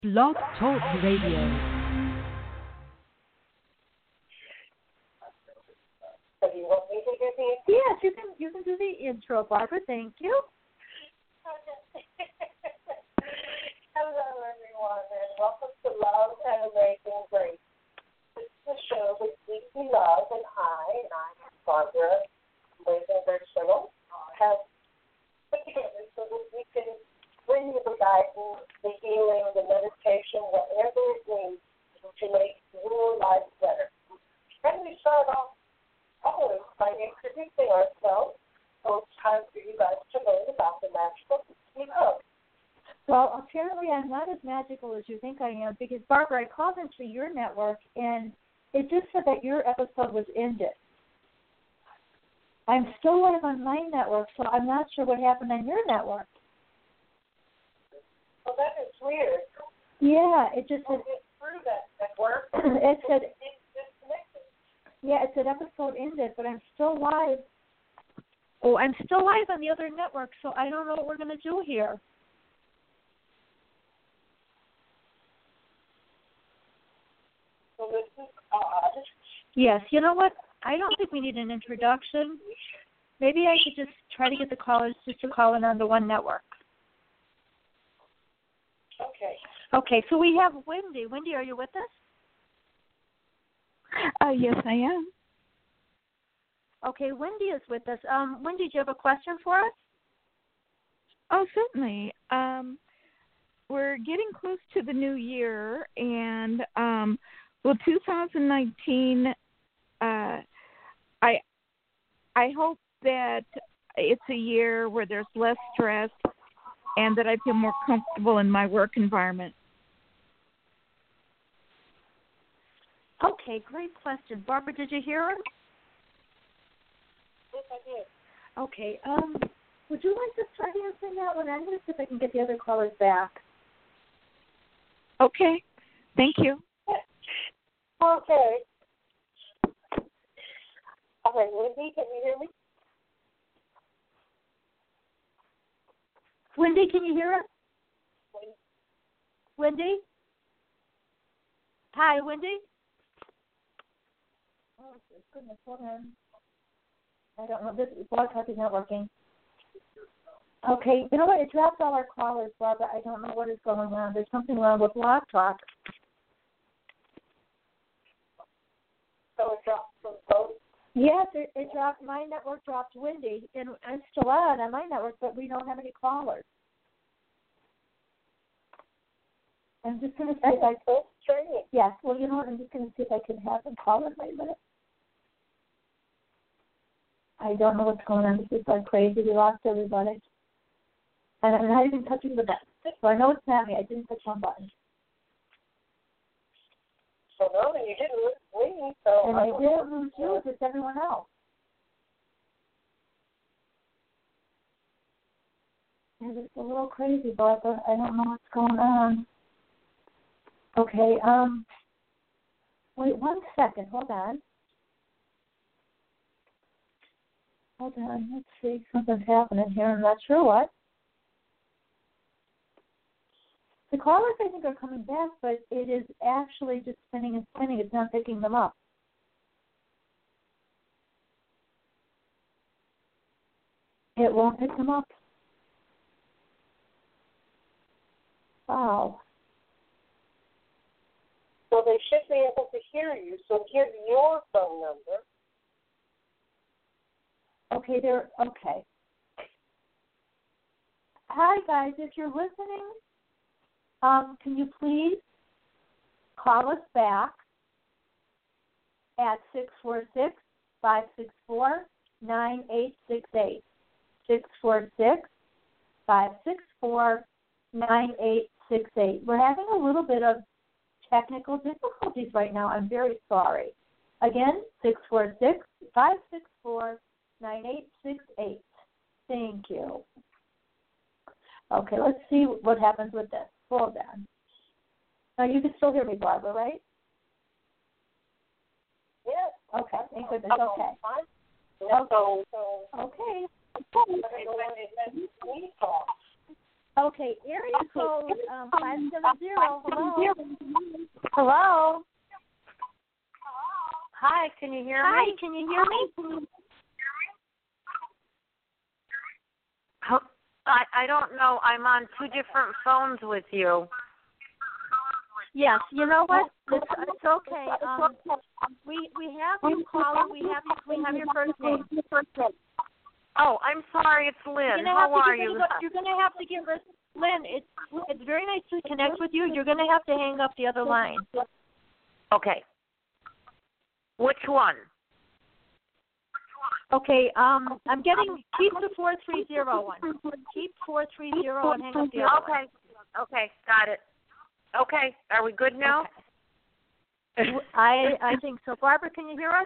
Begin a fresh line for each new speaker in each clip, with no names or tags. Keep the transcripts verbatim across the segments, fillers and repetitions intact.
Blog Talk Radio.
So you want me to do the intro?
Yes, you can you can do the intro, Barbara. Thank you.
Hello, everyone, and welcome to Love and Amazing Grace. This is the show with Weekly Love, and I, and I'm Barbara Amazing Grace Riddle, have put together so that we can bring you the guidance, the healing, the meditation, whatever it needs to make your life better. And we start off always by introducing ourselves, so it's time for you guys to learn about the magical we love.
Well, apparently I'm not as magical as you think I am because, Barbara, I called into your network, and it just said that your episode was ended. I'm still live on my network, so I'm not sure what happened on your network.
Well, that is weird.
Yeah, it just said...
We'll get through that network.
It said...
It's disconnected.
Yeah, it said episode ended, but I'm still live. Oh, I'm still live on the other network, so I don't know what we're going to do here.
So this is odd.
Yes, you know what? I don't think we need an introduction. Maybe I could just try to get the callers just to call in on the one network.
Okay.
Okay, so we have Wendy. Wendy, are you with us?
Uh, yes, I am.
Okay, Wendy is with us. Um, Wendy, do you have a question for us?
Oh, certainly. Um, we're getting close to the new year, and um, well, two thousand nineteen. Uh, I I hope that it's a year where there's less stress, and that I feel more comfortable in my work environment.
Okay, great question. Barbara, did you hear her?
Yes, I did.
Okay. Um, would you like to start answering that one? I'm going to see if I can get the other callers back.
Okay. Thank you.
Okay. All right, Wendy, can you hear me?
Wendy, can you hear us? Wendy? Hi, Wendy? Oh, goodness, hold on. I don't know. This blog talk is not working. Okay, you know what? It dropped all our callers, Barbara. I don't know what is going on. There's something wrong with blog talk.
So it dropped from both?
Yes, it, it dropped. My network dropped Wendy, and I'm still on on my network, but we don't have any callers. I'm just going to see if I
so strange.
Yes, well, you know what? I'm just going to see if I can have them call in. Wait a minute. I don't know what's going on. This is like crazy. We lost everybody. And I'm not even touching the button. So I know it's not me. I didn't touch one button.
So no, you didn't lose me. So
And
I
I didn't lose you. It's just everyone else. And it's a little crazy, Barbara. I don't know what's going on. Okay, um, wait one second. Hold on. Hold on. Let's see. Something's happening here. I'm not sure what. The callers, I think, are coming back, but it is actually just spinning and spinning. It's not picking them up. It won't pick them up. Wow.
So they should be able to hear you. So give your phone number.
Okay, they're okay. Hi, guys. If you're listening, um, can you please call us back at six four six, five six four, nine eight six eight. six four six, five six four, nine eight six eight. We're having a little bit of technical difficulties right now. I'm very sorry. Again, six four six, five six four, nine eight six eight. Thank you. Okay, let's see what happens with this. Hold on. Now, you can still hear me, Barbara, right?
Yes.
Okay, thank goodness. Okay.
So, so,
Okay.
I don't know when it lets me talk.
Okay, area code um, five seven zero. Hello.
Hello. Hi, can you hear
Hi,
me?
can you hear me?
I, I don't know. I'm on two different phones with you.
Yes, you know what? It's, it's okay. Um, we we have you caller. We have you, we have your first name.
Oh, I'm sorry. It's Lynn. How are you?
Up, you're going to have to give us Lynn. It's it's very nice to connect with you. You're going to have to hang up the other line.
Okay. Which one?
Okay. Um, I'm getting keep the four three zero one. Keep four three zero and hang up the other
Okay. One. Okay. Got it. Okay. Are we good now?
Okay. I I think so. Barbara, can you hear us?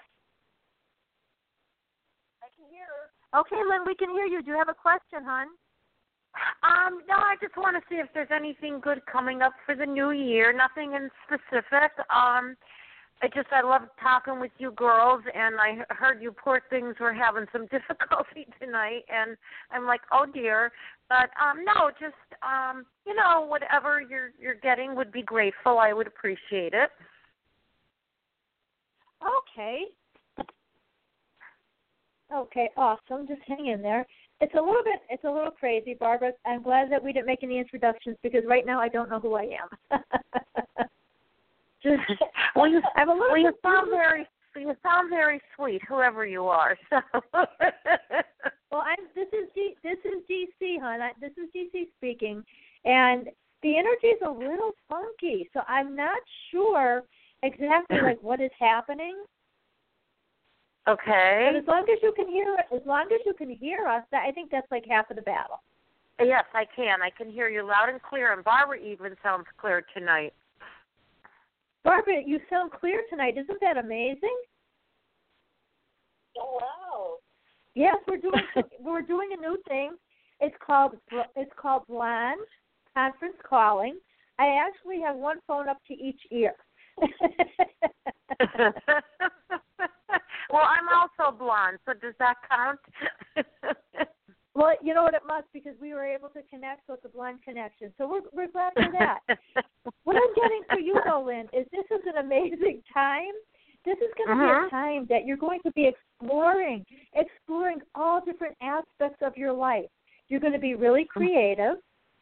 I can hear her.
Okay, Lynn, we can hear you. Do you have a question, hon?
Um, no, I just want to see if there's anything good coming up for the new year. Nothing in specific. Um, I just I love talking with you girls, and I heard you poor things were having some difficulty tonight, and I'm like, oh dear. But um, no, just um, you know, whatever you're you're getting would be grateful. I would appreciate it.
Okay. Okay, awesome. Just hang in there. It's a little bit, it's a little crazy, Barbara. I'm glad that we didn't make any introductions because right now I don't know who I am. Just,
well, you,
I'm a little
well, you
bit
sound very, you sound very sweet, whoever you are. So.
Well, I'm. This is G, this is G C, hon. I, this is G C speaking, and the energy is a little funky, so I'm not sure exactly like what is happening.
Okay.
But as long as you can hear, as long as you can hear us, that, I think that's like half of the battle.
Yes, I can. I can hear you loud and clear, and Barbara even sounds clear tonight.
Barbara, you sound clear tonight. Isn't that amazing?
Oh wow!
Yes, we're doing we're doing a new thing. It's called it's called Blonde Conference Calling. I actually have one phone up to each ear.
Well, I'm also blonde, so does that count?
Well, you know what it must, because we were able to connect, so it's a blonde connection. So we're we're glad for that. What I'm getting for you, though, Lynn, is this is an amazing time. This is going to uh-huh. be a time that you're going to be exploring, exploring all different aspects of your life. You're going to be really creative.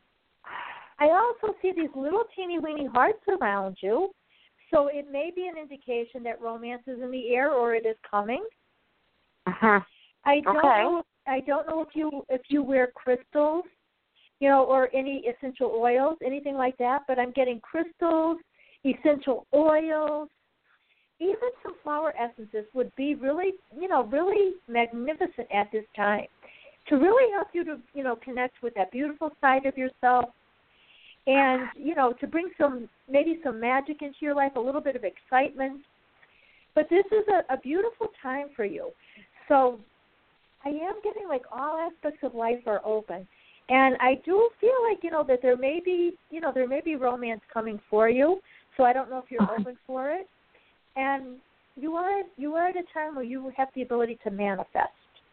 I also see these little teeny weeny hearts around you. So it may be an indication that romance is in the air or it is coming.
Uh-huh.
I don't
okay.
know. If, I don't know if you if you wear crystals, you know, or any essential oils, anything like that. But I'm getting crystals, essential oils, even some flower essences would be really, you know, really magnificent at this time to really help you to, you know, connect with that beautiful side of yourself. And, you know, to bring some, maybe some magic into your life, a little bit of excitement. But this is a, a beautiful time for you. So I am getting like all aspects of life are open. And I do feel like, you know, that there may be, you know, there may be romance coming for you. So I don't know if you're open for it. And you are, you are at a time where you have the ability to manifest.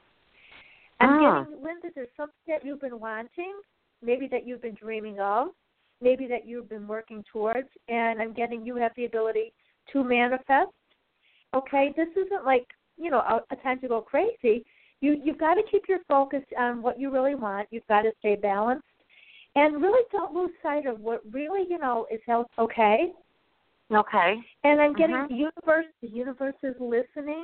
I'm
ah.
getting, Linda, there's something that you've been wanting, maybe that you've been dreaming of. Maybe that you've been working towards, and I'm getting you have the ability to manifest. Okay, this isn't like, you know, a, a time to go crazy. You, you've got to keep your focus on what you really want. You've got to stay balanced, and really don't lose sight of what really, you know, is health. Okay.
Okay.
And I'm getting
uh-huh.
the universe. The universe is listening.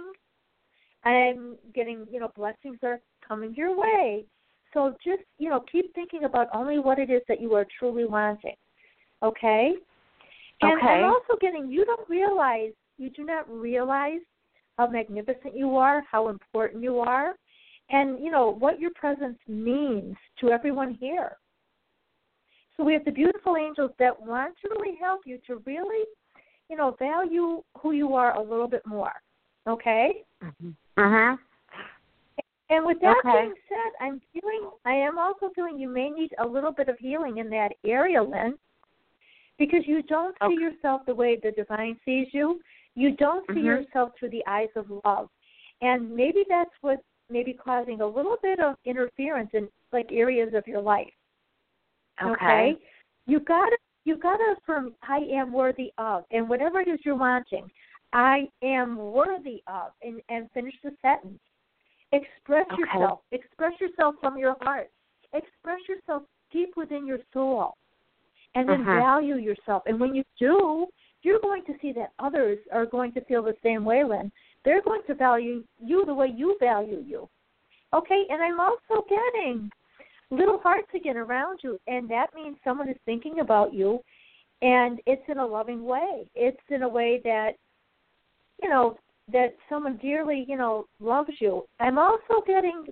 I'm getting, you know, blessings are coming your way. So just, you know, keep thinking about only what it is that you are truly wanting, okay? And
okay.
I'm also getting, you don't realize, you do not realize how magnificent you are, how important you are, and, you know, what your presence means to everyone here. So we have the beautiful angels that want to really help you to really, you know, value who you are a little bit more, okay?
Mm-hmm. Uh-huh.
And with that
okay.
being said, I'm feeling, I am also feeling you may need a little bit of healing in that area, Lynn, because you don't see
okay.
yourself the way the divine sees you. You don't see
mm-hmm.
yourself through the eyes of love. And maybe that's what may be causing a little bit of interference in, like, areas of your life.
Okay.
Okay? You gotta you gotta affirm I am worthy of, and whatever it is you're wanting, I am worthy of, and, and finish the sentence. Express
Okay.
yourself. Express yourself from your heart. Express yourself deep within your soul. And then
Mhm.
value yourself. And when you do, you're going to see that others are going to feel the same way, Lynn. They're going to value you the way you value you. Okay? And I'm also getting little hearts again around you, and that means someone is thinking about you, and it's in a loving way. It's in a way that, you know, that someone dearly, you know, loves you. I'm also getting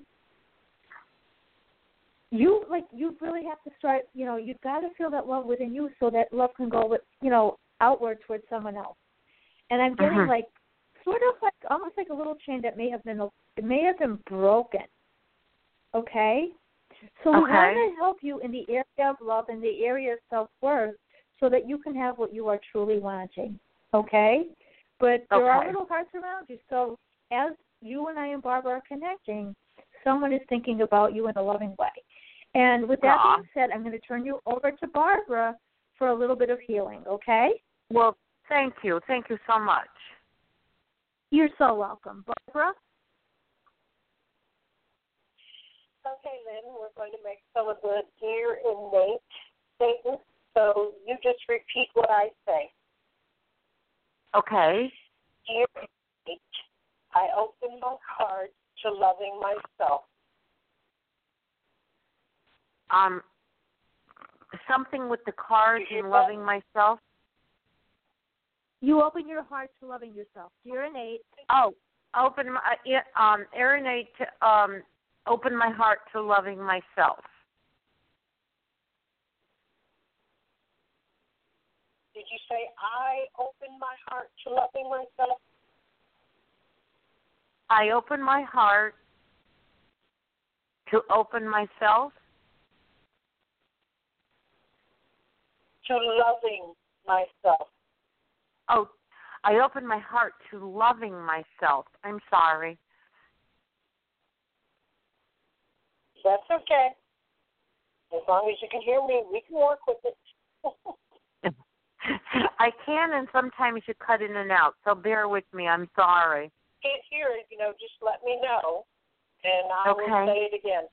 you, like, you really have to start, you know, you've got to feel that love within you so that love can go, with, you know, outward towards someone else. And I'm getting,
Mhm.
like, sort of like, almost like a little chain that may have been, it may have been broken. Okay? So we
Okay.
want to help you in the area of love and the area of self-worth so that you can have what you are truly wanting. Okay? But there are
Okay.
little hearts around you. So as you and I and Barbara are connecting, someone is thinking about you in a loving way. And with that
Aw.
being said, I'm going to turn you over to Barbara for a little bit of healing, okay?
Well, thank you. Thank you so much.
You're so welcome. Barbara?
Okay, Lynn, we're going to make some of the dear innate statements. So you just repeat what I say.
Okay.
Dear innate, I open my heart to loving myself.
Um, something with the cards
You hear
and
that?
loving myself.
You open your heart to loving yourself. Dear innate.
Oh, open my uh, yeah, um, Arinate to um, open my heart to loving myself.
Did you say I open my heart to loving myself?
I open my heart to open myself.
To loving myself.
Oh, I open my heart to loving myself. I'm sorry.
That's okay. As long as you can hear me, we can work with it.
I can, and sometimes you cut in and out, so bear with me. I'm sorry.
Can't hear it, you know, just let me know, and I
Okay.
will say it again.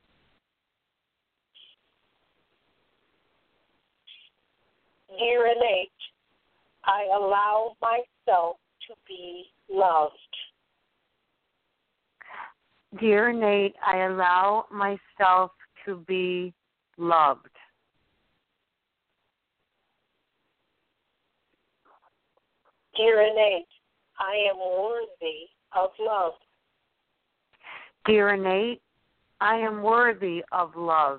Dear innate, I allow myself to be loved.
Dear Nate, I allow myself to be loved.
Dear innate, I am worthy of love.
Dear Nate, I am worthy of love.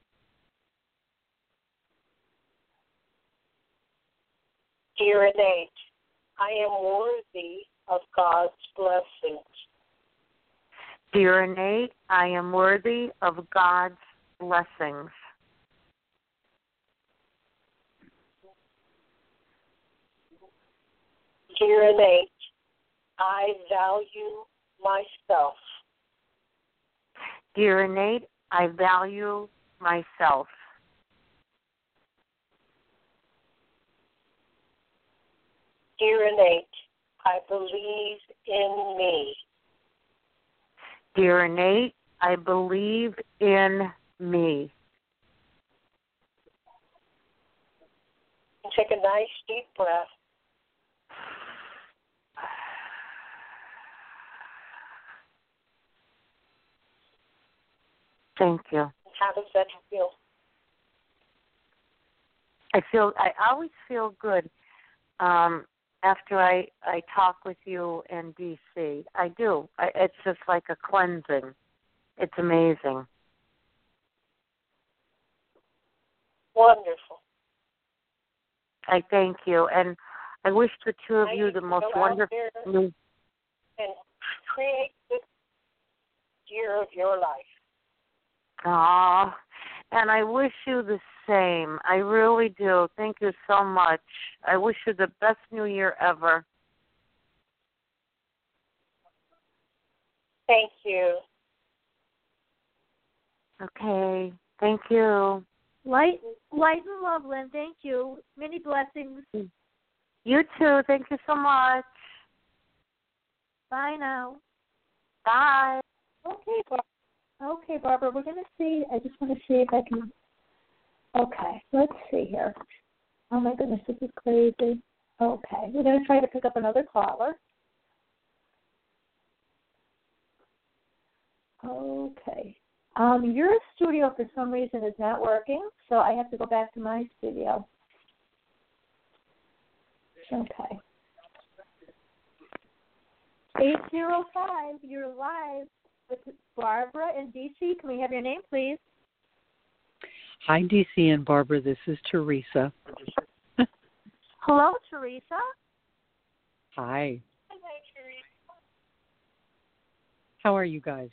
Dear innate, I am worthy of God's blessings.
Dear Nate, I am worthy of God's blessings.
Dear innate, I value myself.
Dear Nate, I value myself.
Dear innate, I believe in me.
Dear Nate, I believe in me.
Take a nice deep breath.
Thank you.
How does that feel?
I feel I always feel good um, after I, I talk with you in D C. I do. I, it's just like a cleansing. It's amazing.
Wonderful.
I thank you, and I wish the two of
I
you
need
the
to
most
go out
wonderful.
there and create this year of your life.
Aw, and I wish you the same. I really do. Thank you so much. I wish you the best New Year ever.
Thank you.
Okay. Thank you.
Light, light and love, Lynn. Thank you. Many blessings.
You too. Thank you so much.
Bye now.
Bye.
Okay, Bar- okay, Barbara. We're gonna see. I just want to see if I can. Okay, let's see here. Oh my goodness, this is crazy. Okay, we're gonna try to pick up another caller. Okay. Um, your studio for some reason is not working, so I have to go back to my studio. Okay. eight zero five, you're live with Barbara in D C. Can we have your name, please?
Hi, D C and Barbara. This is Teresa.
Hello, Teresa.
Hi.
Hi, Teresa.
How are you guys?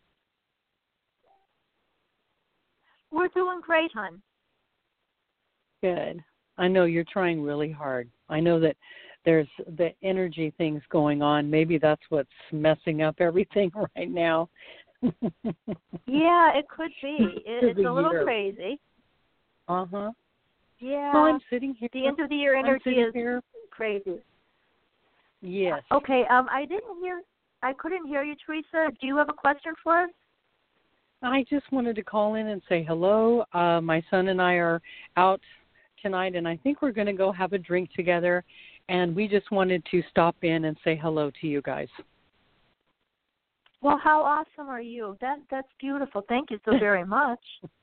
We're doing great, hon.
Good. I know you're trying really hard. I know that there's the energy things going on. Maybe that's what's messing up everything right now.
Yeah, it could be. It, it's
the
a little
year.
crazy.
Uh-huh.
Yeah.
Well, I'm sitting here.
The end of the year
I'm
energy
sitting
is
here.
crazy.
Yes.
Okay, um, I didn't hear, I couldn't hear you, Teresa. Do you have a question for us?
I just wanted to call in and say hello. Uh, my son and I are out tonight, and I think we're going to go have a drink together, and we just wanted to stop in and say hello to you guys.
Well, how awesome are you? That That's beautiful. Thank you so very much.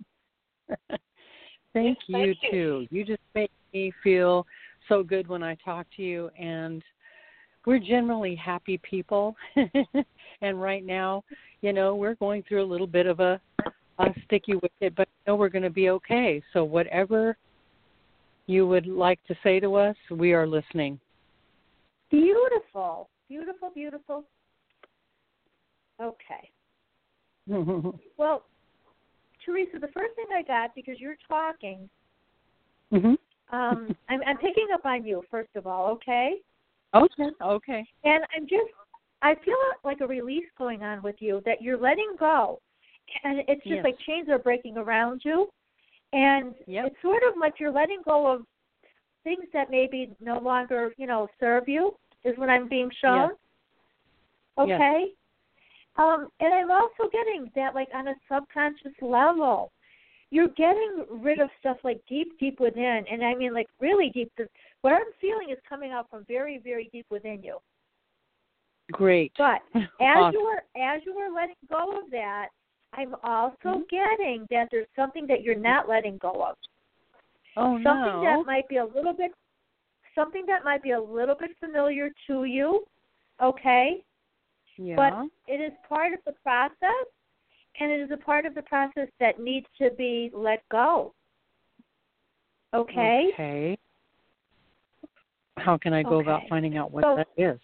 Thank you,
Thank you.
too. You just make me feel so good when I talk to you, and we're generally happy people. And right now, you know, we're going through a little bit of a, a sticky wicket, but I know we're going to be okay. So whatever you would like to say to us, we are listening.
Beautiful. Beautiful, beautiful. Okay. Well, Teresa, the first thing I got, because you're talking,
Mm-hmm.
um, I'm, I'm picking up on you, first of all, okay?
Okay, okay.
And I'm just, I feel like a release going on with you, that you're letting go. And it's just
Yes.
like chains are breaking around you. And
Yep.
it's sort of like you're letting go of things that maybe no longer, you know, serve you, is what I'm being shown.
Yes.
Okay? Yes. Um, and I'm also getting that, like, on a subconscious level, you're getting rid of stuff, like, deep, deep within. And I mean, like, really deep. What I'm feeling is coming out from very, very deep within you.
Great.
But as
Awesome.
you are as you are letting go of that, I'm also
Mm-hmm.
getting that there's something that you're not letting go of.
Oh,
Something
no.
that might be a little bit something that might be a little bit familiar to you, okay?
Yeah.
But it is part of the process, and it is a part of the process that needs to be let go. Okay?
Okay. How can I go
Okay.
about finding out what
So-
that is?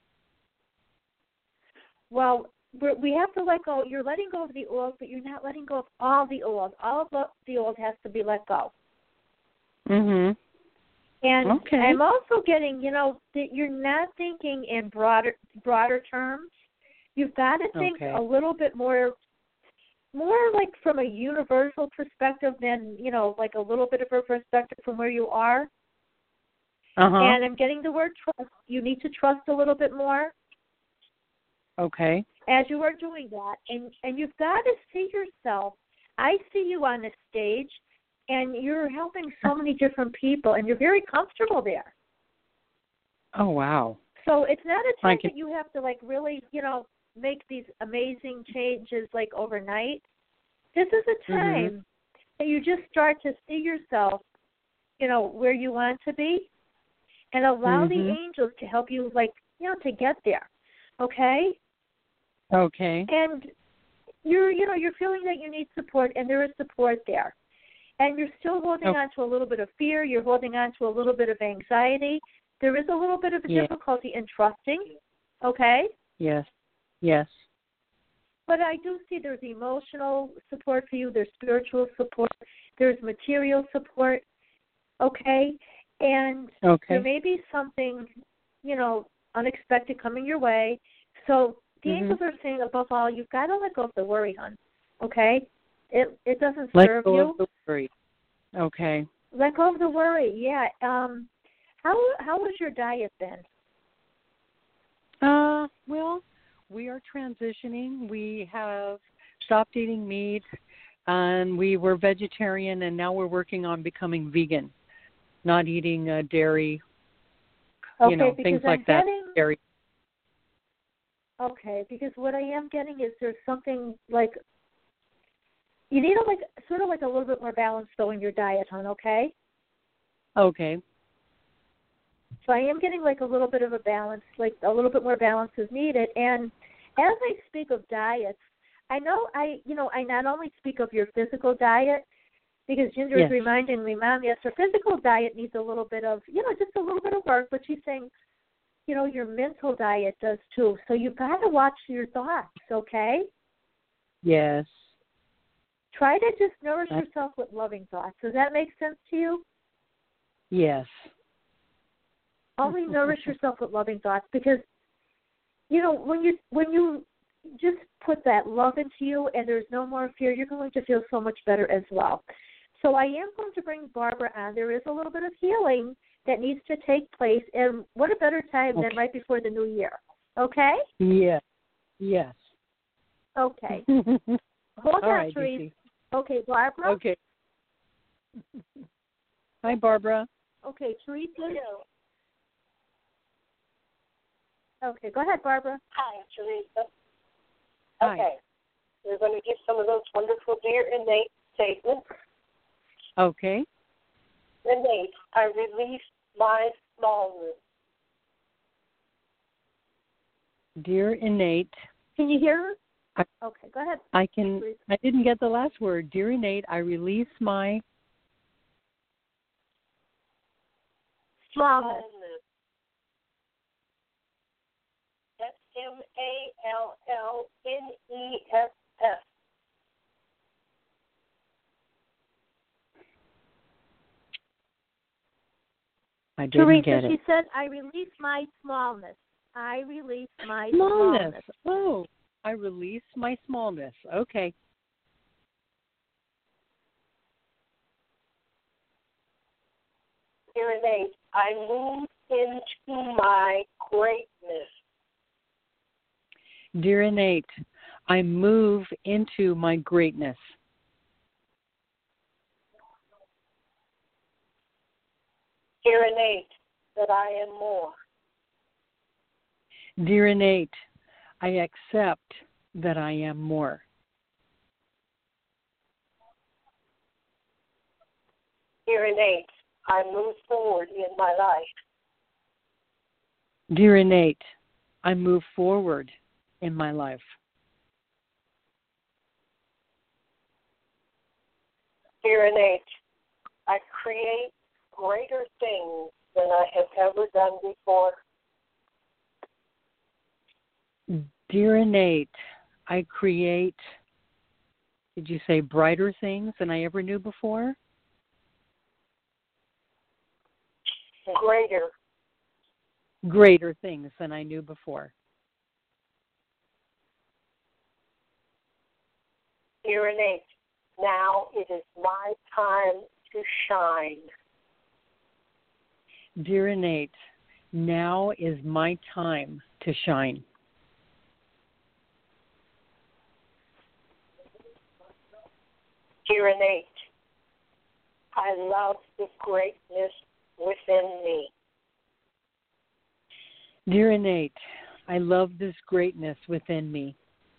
Well, we're, we have to let go. You're letting go of the old, but you're not letting go of all the old. All of the, the old has to be let go.
Mhm.
And
Okay.
I'm also getting, you know, that you're not thinking in broader broader terms. You've got to think
Okay.
a little bit more, more like from a universal perspective than, you know, like a little bit of a perspective from where you are.
Uh-huh.
And I'm getting the word trust. You need to trust a little bit more
Okay.
as you are doing that. And, and you've got to see yourself. I see you on a stage, and you're helping so many different people, and you're very comfortable there.
Oh, wow.
So it's not a
I
time
can-
that you have to, like, really, you know, make these amazing changes, like, overnight. This is a time
Mhm.
that you just start to see yourself, you know, where you want to be, and allow the
Mhm.
angels to help you, like, you know, to get there, okay?
Okay.
And you're, you know, you're feeling that you need support, and there is support there. And you're still holding
Okay.
on to a little bit of fear. You're holding on to a little bit of anxiety. There is a little bit of a
Yeah.
difficulty in trusting, okay?
Yes. Yes.
But I do see there's emotional support for you. There's spiritual support. There's material support, okay? And
Okay.
there may be something, you know, unexpected coming your way. So the
Mhm.
angels are saying, above all, you've got to let go of the worry, hon, okay? It it doesn't
Let
serve
go
you.
of the worry. Okay.
Let go of the worry. Yeah. Um, how how has your diet been?
Uh, well, we are transitioning. We have stopped eating meat, and we were vegetarian, and now we're working on becoming vegan, not eating uh, dairy,
Okay,
you know,
because
things
I'm
like that.
getting,
Dairy.
Okay, because what I am getting is there's something like you need a, like sort of like a little bit more balance though in your diet, hon. Okay.
Okay.
So I am getting like a little bit of a balance, like a little bit more balance is needed. And as I speak of diets, I know I, you know, I not only speak of your physical diet, because Ginger
Yes.
is reminding me, Mom, yes, her physical diet needs a little bit of, you know, just a little bit of work, but she's saying, you know, your mental diet does too. So you've got to watch your thoughts, okay?
Yes.
Try to just nourish
That's-
yourself with loving thoughts. Does that make sense to you?
Yes.
Only nourish yourself with loving thoughts, because you know when you when you just put that love into you and there's no more fear, you're going to feel so much better as well. So I am going to bring Barbara on. There is a little bit of healing that needs to take place, and what a better time
Okay.
than right before the new year. Okay?
Yes. Yes.
Okay. Hold
All
on,
right,
Therese.
D C.
Okay, Barbara.
Okay. Hi, Barbara.
Okay, Teresa. Okay, go ahead, Barbara.
Hi, Teresa.
Hi.
Okay. We're going to give some of those wonderful Dear Innate statements.
Okay.
Innate, I release my smallness.
Dear Innate,
Can you hear her?
I-
Okay, go ahead.
I can. I didn't get the last word. Dear Innate, I release my.
Smallness.
Smallness. S M A L L N E S S.
I didn't
Teresa,
get
she
it.
said, I release my smallness. I release my
Smallness.
smallness.
Oh, I release my smallness. Okay.
Dear Innate, I move into my greatness.
Dear Innate, I move into my greatness.
Dear Innate, that I am more.
Dear Innate, I accept that I am more.
Dear Innate, I move forward in my life.
Dear Innate, I move forward in my life.
Dear Innate, I create greater things than I have ever done before.
Dear Innate, I create, did you say brighter things than I ever knew before?
Greater.
Greater things than I knew before.
Dear Innate, now it is my time to shine.
Dear Innate, now is my time to shine.
Dear Innate, I love the greatness within me.
Dear Innate, I love this greatness within me.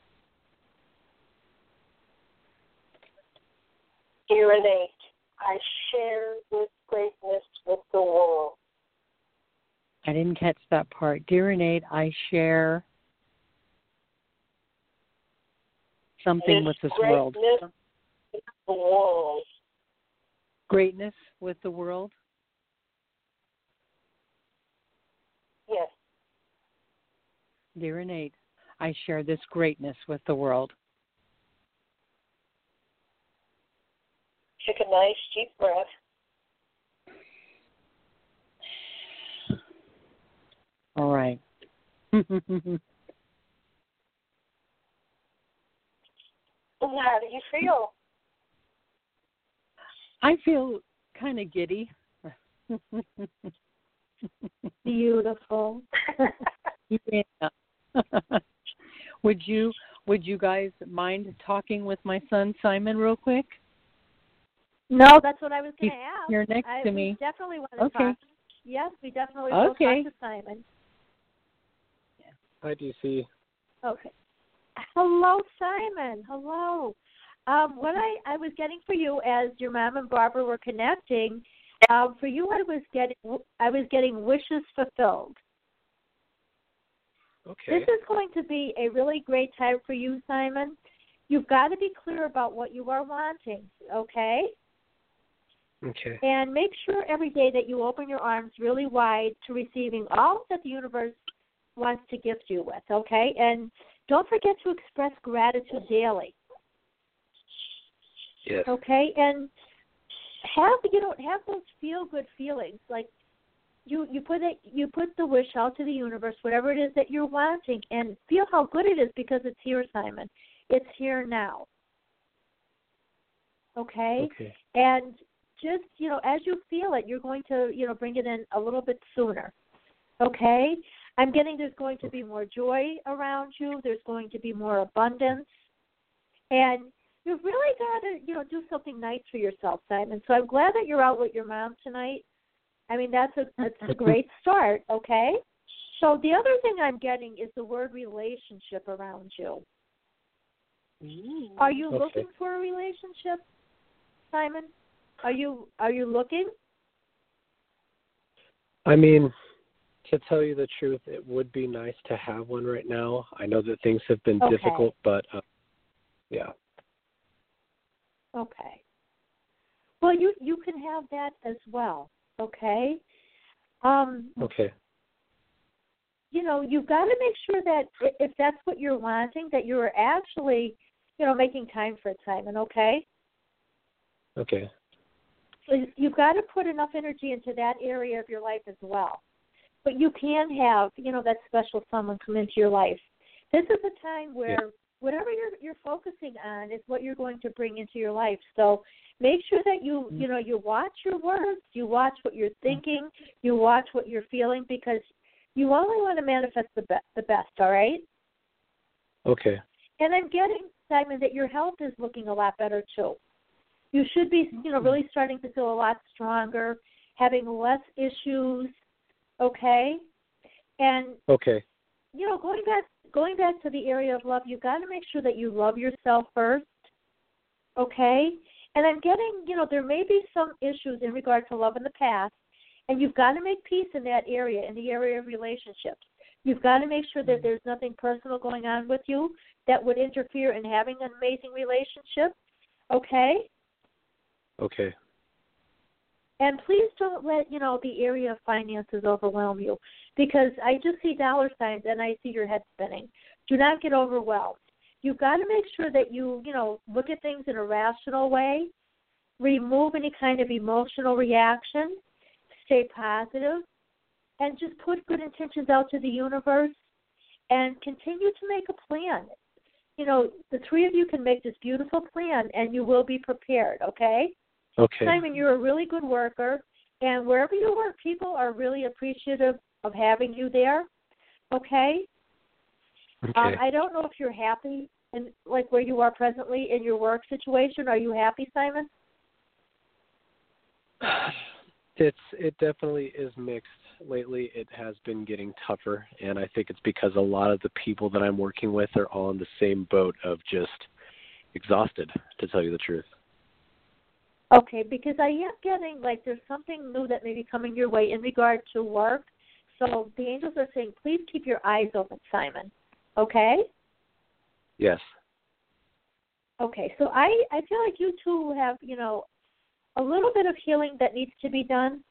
Dear Innate, I share this greatness with the world.
I didn't catch that part. Dear Innate, I share something
This
with this world.
greatness with the world.
Greatness with the world?
Yes.
Dear Innate, I share this greatness with the world.
Take a nice deep breath.
All right.
And how do you feel?
I feel kind of giddy.
Beautiful.
Yeah. would you Would you guys mind talking with my son Simon real quick?
No, that's what I was going to
He's
ask.
here next
I,
to me.
We definitely want to
Okay.
talk. Yes, we definitely
Okay.
will talk to Simon.
Hi, D C.
Okay. Hello, Simon. Hello. Um, what I, I was getting for you as your mom and Barbara were connecting, um, for you I was getting I was getting wishes fulfilled.
Okay.
This is going to be a really great time for you, Simon. You've got to be clear about what you are wanting, okay?
Okay.
And make sure every day that you open your arms really wide to receiving all that the universe wants to gift you with, okay? And don't forget to express gratitude daily.
Yes.
Okay? And have you know have those feel good feelings. Like you, you put it you put the wish out to the universe, whatever it is that you're wanting, and feel how good it is because it's here, Simon. It's here now. Okay?
Okay.
And just, you know, as you feel it, you're going to, you know, bring it in a little bit sooner. Okay? I'm getting there's going to be more joy around you. There's going to be more abundance. And you've really got to, you know, do something nice for yourself, Simon. So I'm glad that you're out with your mom tonight. I mean, that's a, that's a great start, okay? So the other thing I'm getting is the word relationship around you. Are you
Okay.
looking for a relationship, Simon? Are you are you looking?
I mean, to tell you the truth, it would be nice to have one right now. I know that things have been
Okay.
difficult, but uh, yeah.
Okay. Well, you you can have that as well, okay? Um,
Okay.
you know, you've got to make sure that i- if that's what you're wanting, that you're actually, you know, making time for it, Simon, okay?
Okay.
So you've got to put enough energy into that area of your life as well. But you can have, you know, that special someone come into your life. This is a time where
Yeah.
whatever you're you're focusing on is what you're going to bring into your life. So make sure that you, you know, you watch your words, you watch what you're thinking, you watch what you're feeling, because you only want to manifest the be- the best, all right?
Okay.
And I'm getting, Simon, that your health is looking a lot better too. You should be, you know, really starting to feel a lot stronger, having less issues, okay? And,
Okay.
you know, going back going back to the area of love, you've got to make sure that you love yourself first, okay? And I'm getting, you know, there may be some issues in regard to love in the past, and you've got to make peace in that area, in the area of relationships. You've got to make sure that there's nothing personal going on with you that would interfere in having an amazing relationship, okay?
Okay.
And please don't let, you know, the area of finances overwhelm you, because I just see dollar signs and I see your head spinning. Do not get overwhelmed. You've got to make sure that you, you know, look at things in a rational way, remove any kind of emotional reaction, stay positive, and just put good intentions out to the universe and continue to make a plan. You know, the three of you can make this beautiful plan and you will be prepared, okay?
Okay.
Simon, you're a really good worker, and wherever you work, people are really appreciative of having you there, okay?
Okay.
Um, I don't know if you're happy in, like, where you are presently in your work situation. Are you happy, Simon?
It's it definitely is mixed. Lately it has been getting tougher, and I think it's because a lot of the people that I'm working with are all in the same boat of just exhausted, to tell you the truth.
Okay, because I am getting, like, there's something new that may be coming your way in regard to work. So the angels are saying, please keep your eyes open, Simon, okay?
Yes.
Okay, so I, I feel like you two have, you know, a little bit of healing that needs to be done.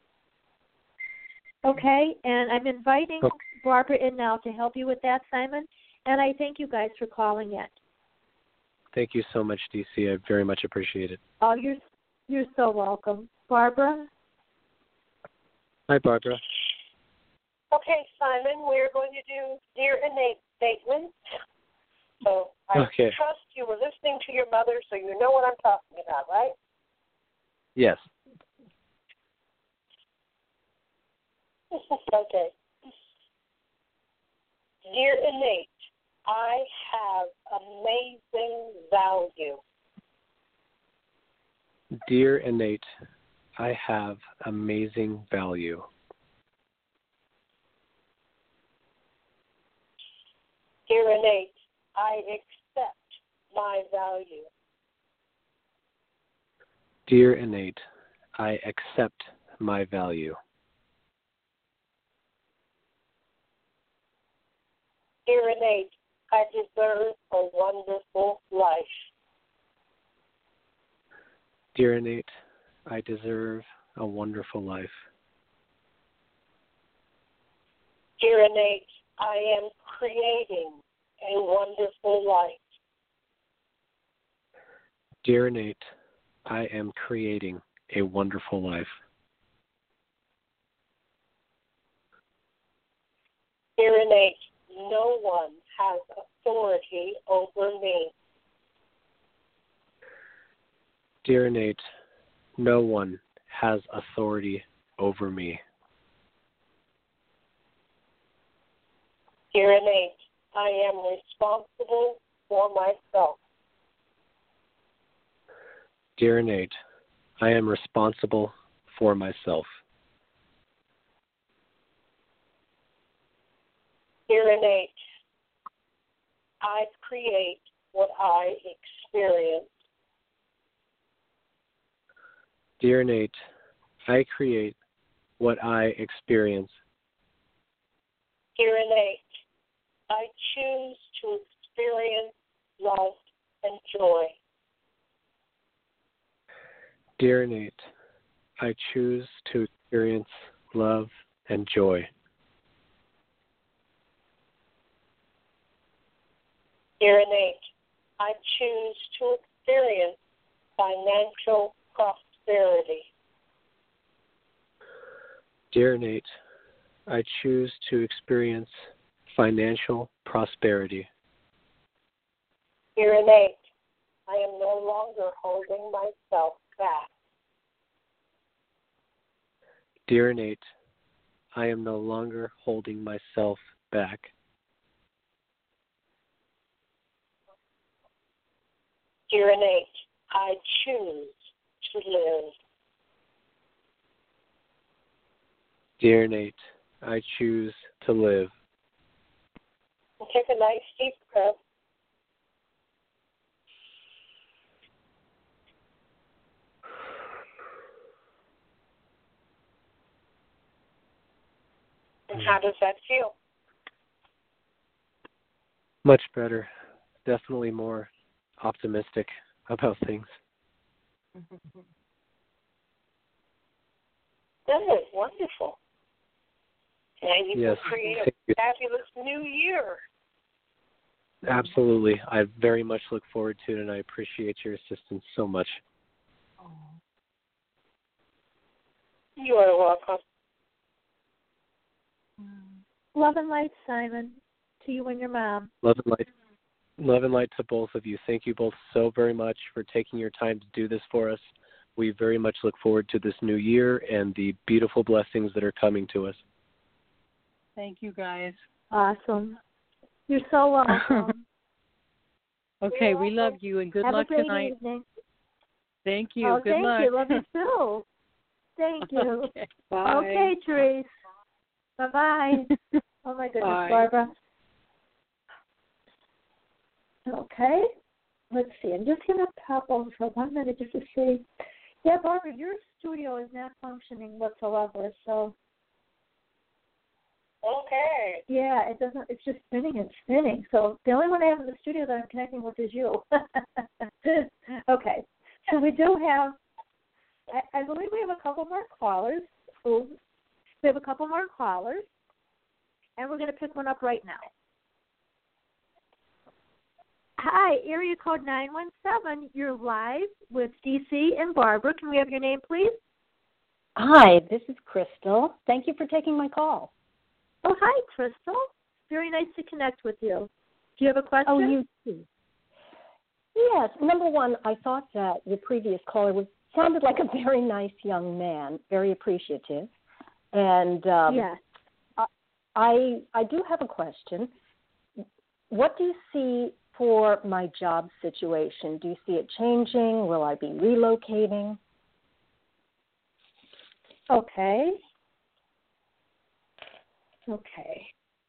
Okay, and I'm inviting
Oh.
Barbara in now to help you with that, Simon, and I thank you guys for calling in.
Thank you so much, D C. I very much appreciate it.
Oh, you're you're so welcome. Barbara?
Hi, Barbara.
Okay, Simon, we're going to do dear innate statements. So I
Okay.
trust you were listening to your mother, so you know what I'm talking about, right?
Yes.
Okay. Dear Innate, I have amazing value.
Dear Innate, I have amazing value.
Dear Innate, I accept my value.
Dear Innate, I accept my value.
Dear Innate, I deserve a wonderful life.
Dear Innate, I deserve a wonderful life.
Dear Innate, I am creating a wonderful life.
Dear Innate, I am creating a wonderful life.
Dear Innate, no one has authority over me.
Dear Innate, no one has authority over me.
Dear Innate, I am responsible for myself.
Dear Innate, I am responsible for myself.
Dear Innate, I create what I experience.
Dear Innate, I create what I experience.
Dear Innate, I choose to experience love and joy.
Dear Innate, I choose to experience love and joy.
Dear Innate, I choose to experience financial prosperity.
Dear Innate, I choose to experience financial prosperity.
Dear Innate, I am no longer holding myself back.
Dear Innate, I am no longer holding myself back.
Dear Innate, I choose to live.
Dear Innate, I choose to live.
Take a nice deep breath. And how does that feel?
Much better. Definitely more optimistic about things.
Good, wonderful. And you
Yes,
can create
thank
a
you.
fabulous new year.
Absolutely. I very much look forward to it, and I appreciate your assistance so much.
You are welcome.
Love and light, Simon, to you and your mom.
Love and light. Love and light to both of you. Thank you both so very much for taking your time to do this for us. We very much look forward to this new year and the beautiful blessings that are coming to us.
Thank you, guys.
Awesome. You're so welcome.
Okay, we love you, and good
Have
luck
a great
tonight.
evening.
Thank you.
Oh,
good
thank
luck.
you. Love you too. Thank you.
Okay,
bye. Okay, Therese. Bye-bye. Oh, my goodness,
Bye.
Barbara. Okay. Let's see. I'm just going to pop over for one minute just to see. Yeah, Barbara, your studio is not functioning whatsoever, so.
Okay.
Yeah, it doesn't, it's just spinning and spinning. So the only one I have in the studio that I'm connecting with is you. Okay. So we do have, I, I believe we have a couple more callers. Ooh, we have a couple more callers, and we're going to pick one up right now. Hi, area code nine one seven. You're live with D C and Barbara. Can we have your name, please?
Hi, this is Crystal. Thank you for taking my call.
Oh, hi, Crystal. Very nice to connect with you. Do you have a question?
Oh, you too. Yes. Number one, I thought that the previous caller was sounded like a very nice young man, very appreciative. And um,
yes.
I I do have a question. What do you see for my job situation? Do you see it changing? Will I be relocating?
Okay. Okay.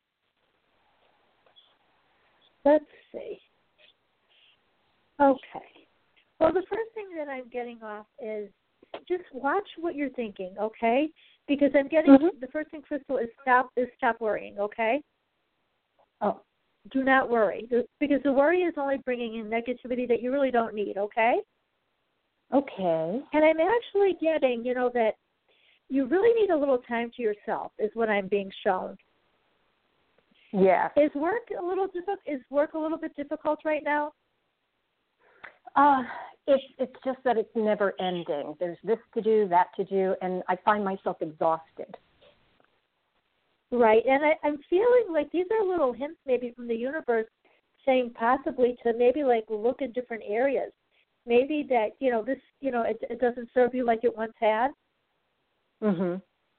Let's see. Okay. Well, the first thing that I'm getting off is just watch what you're thinking, okay? Because I'm getting mm-hmm. the first thing, Crystal, is stop is stop worrying, okay?
Oh.
Do not worry, because the worry is only bringing in negativity that you really don't need, okay?
Okay.
And I'm actually getting, you know, that you really need a little time to yourself is what I'm being shown.
Yeah.
Is work a little difficult? Is work a little bit difficult right now?
Uh, it's it's just that it's never ending. There's this to do, that to do, and I find myself exhausted.
Right, and I, I'm feeling like these are little hints maybe from the universe saying possibly to maybe like look at different areas. Maybe that, you know, this, you know, it, it doesn't serve you like it once had.
Mm-hmm.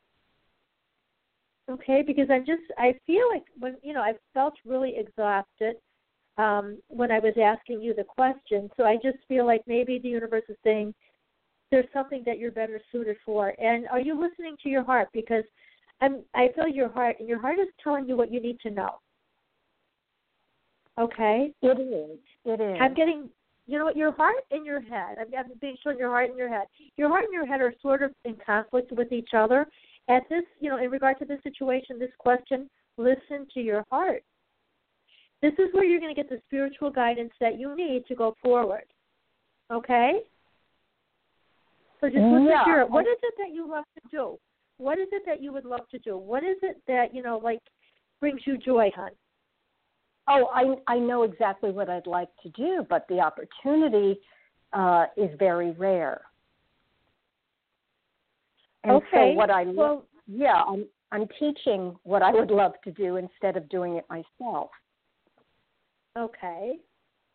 Okay, because I'm just, I feel like when, you know, I felt really exhausted um, when I was asking you the question. So I just feel like maybe the universe is saying there's something that you're better suited for. And are you listening to your heart? Because I'm, I feel your heart, and your heart is telling you what you need to know. Okay?
It is. It is.
I'm getting, you know what, your heart and your head, I'm, I'm being shown your heart and your head. Your heart and your head are sort of in conflict with each other. At this, you know, in regard to this situation, this question, listen to your heart. This is where you're going to get the spiritual guidance that you need to go forward. Okay? So just listen
yeah.
to your, what is it that you love to do? What is it that you would love to do? What is it that, you know, like, brings you joy, hon?
Oh, I I know exactly what I'd like to do, but the opportunity uh, is very rare. And
okay.
so what I lo-
well,
yeah, I'm I'm teaching what I would love to do instead of doing it myself.
Okay.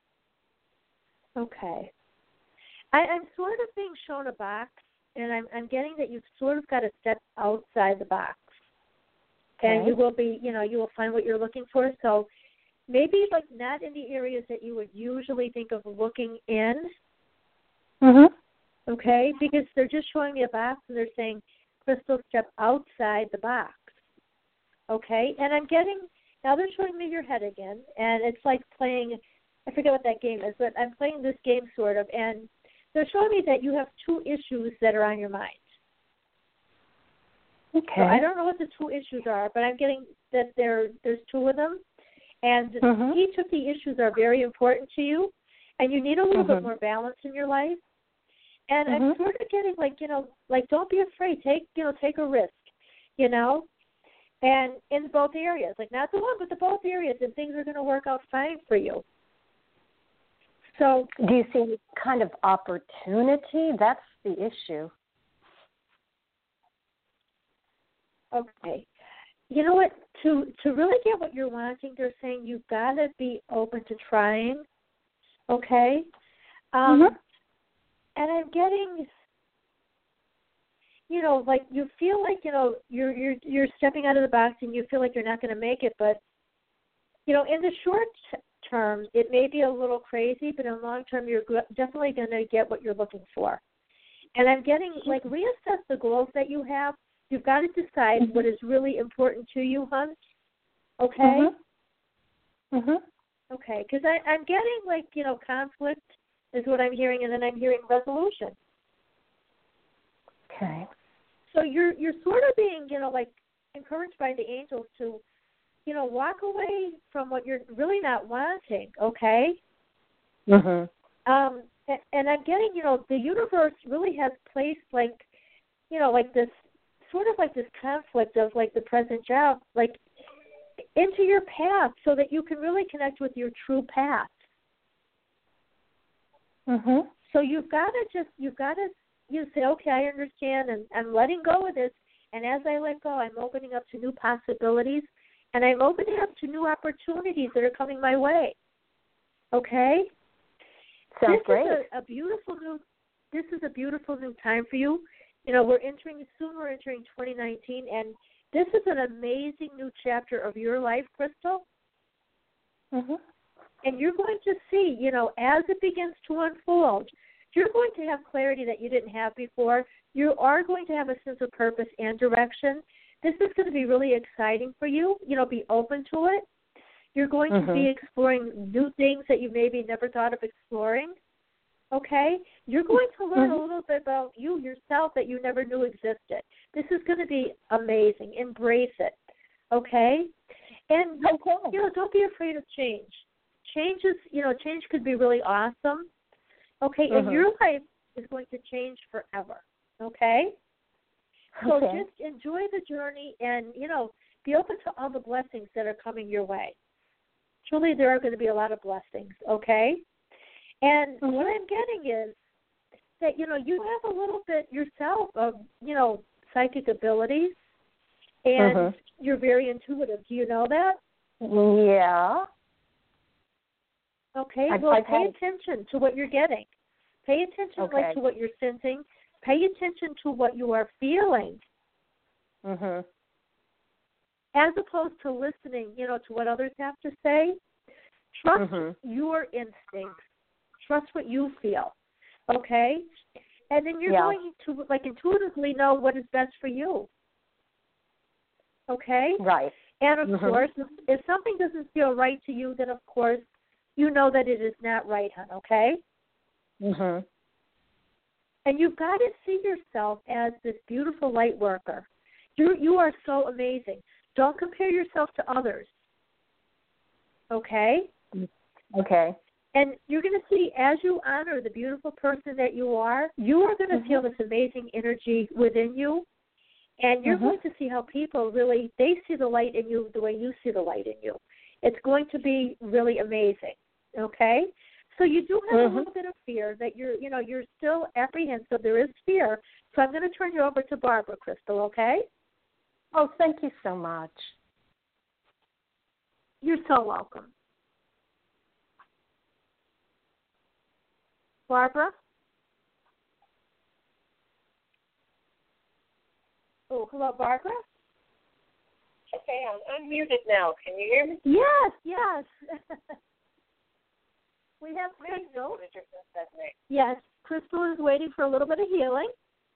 Okay. I, I'm sort of being shown a box, and I'm I'm getting that you've sort of got to step outside the box.
Okay.
And you will be, you know, you will find what you're looking for. So maybe like not in the areas that you would usually think of looking in.
Mhm.
Okay, because they're just showing me a box and they're saying, Crystal, step outside the box. Okay, and I'm getting, now they're showing me your head again, and it's like playing, I forget what that game is, but I'm playing this game sort of, and they're showing me that you have two issues that are on your mind.
Okay.
So I don't know what the two issues are, but I'm getting that there there's two of them, and
mm-hmm.
each of the issues are very important to you, and you need a little
mm-hmm.
bit more balance in your life. And
mm-hmm.
I'm sort of getting like, you know, like don't be afraid, take you know, take a risk, you know, and in both areas, like not the one, but the both areas, and things are going to work out fine for you. So,
do you see any kind of opportunity? That's the issue.
Okay. You know what? To to really get what you're wanting, they're saying you've got to be open to trying. Okay. Um,
mm-hmm.
And I'm getting, you know, like you feel like you know you're you're you're stepping out of the box, and you feel like you're not going to make it. But you know, in the short term, it may be a little crazy, but in the long term, you're definitely going to get what you're looking for. And I'm getting like reassess the goals that you have. You've got to decide mm-hmm. what is really important to you, hon. Okay?
Mm-hmm. Mm-hmm.
Okay, because I'm getting, like, you know, conflict is what I'm hearing, and then I'm hearing resolution.
Okay.
So you're you're sort of being, you know, like, encouraged by the angels to, you know, walk away from what you're really not wanting, okay?
Mm-hmm.
Um, and, and I'm getting, you know, the universe really has placed, like, you know, like this, sort of like this conflict of like the present job, like into your path so that you can really connect with your true path.
Mhm.
So you've got to just, you've got to, you say, okay, I understand, and I'm letting go of this, and as I let go, I'm opening up to new possibilities, and I'm opening up to new opportunities that are coming my way. Okay?
Sounds
this
great.
Is a, a beautiful new, this is a beautiful new time for you. You know, we're entering, soon we're entering twenty nineteen, and this is an amazing new chapter of your life, Crystal.
Mm-hmm.
And you're going to see, you know, as it begins to unfold, you're going to have clarity that you didn't have before. You are going to have a sense of purpose and direction. This is going to be really exciting for you. You know, be open to it. You're going
mm-hmm.
to be exploring new things that you maybe never thought of exploring. Okay? You're going to learn
mm-hmm.
a little bit about you yourself that you never knew existed. This is going to be amazing. Embrace it. Okay? And,
okay.
you know, don't be afraid of change. Change is, you know, change could be really awesome. Okay?
Mm-hmm.
And your life is going to change forever. Okay? So
okay.
just enjoy the journey and, you know, be open to all the blessings that are coming your way. Truly, there are going to be a lot of blessings, okay? And
mm-hmm.
what I'm getting is that, you know, you have a little bit yourself of, you know, psychic abilities, and
mm-hmm.
you're very intuitive. Do you know that?
Yeah.
Okay,
I've,
well,
I've
pay
had...
attention to what you're getting. Pay attention
okay.
like to what you're sensing. Pay attention to what you are feeling.
Mm-hmm.
As opposed to listening, you know, to what others have to say. Trust
mm-hmm.
your instincts. Trust what you feel, okay? And then you're
yeah.
going to, like, intuitively know what is best for you, okay?
Right.
And, of
mm-hmm.
course, if, if something doesn't feel right to you, then, of course, you know that it is not right, hon, okay?
Mm-hmm.
And you've got to see yourself as this beautiful light worker. You you are so amazing. Don't compare yourself to others, okay?
Okay.
And you're going to see, as you honor the beautiful person that you are, you are going to
mm-hmm.
feel this amazing energy within you. And you're
mm-hmm.
going to see how people really, they see the light in you the way you see the light in you. It's going to be really amazing, okay? So you do have
mm-hmm.
a little bit of fear that you're, you know, you're still apprehensive. There is fear. So I'm going to turn you over to Barbara, Crystal, okay?
Oh, thank you so much.
You're so welcome. Barbara? Oh, hello, Barbara?
Okay, I'm unmuted now. Can you hear me?
Yes, yes. We have Crystal. Yes, Crystal is waiting for a little bit of healing.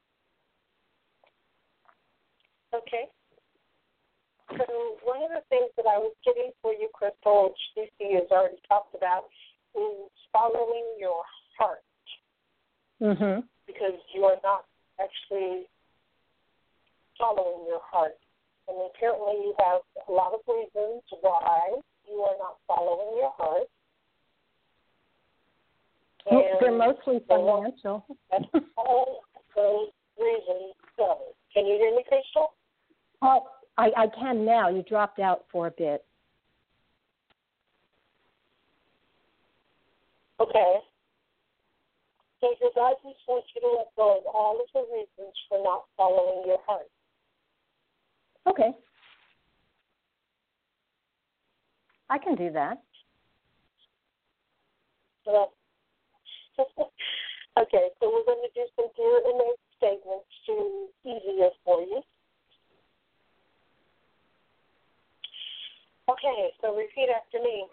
Okay. So one of the things that I was getting for you, Crystal, which C C has already talked about, is following your heart.
Mm-hmm.
Because you are not actually following your heart. And apparently you have a lot of reasons why you are not following your heart.
Well, they're mostly financial.
That's all those reasons go. Can you hear me, Crystal?
Oh, I, I can now. You dropped out for a bit.
Okay. So your God just wants you to let go of all of the reasons for not following your heart.
Okay. I can do that.
So okay, so we're going to do some dear innate statements to easier for you. Okay, so repeat after me.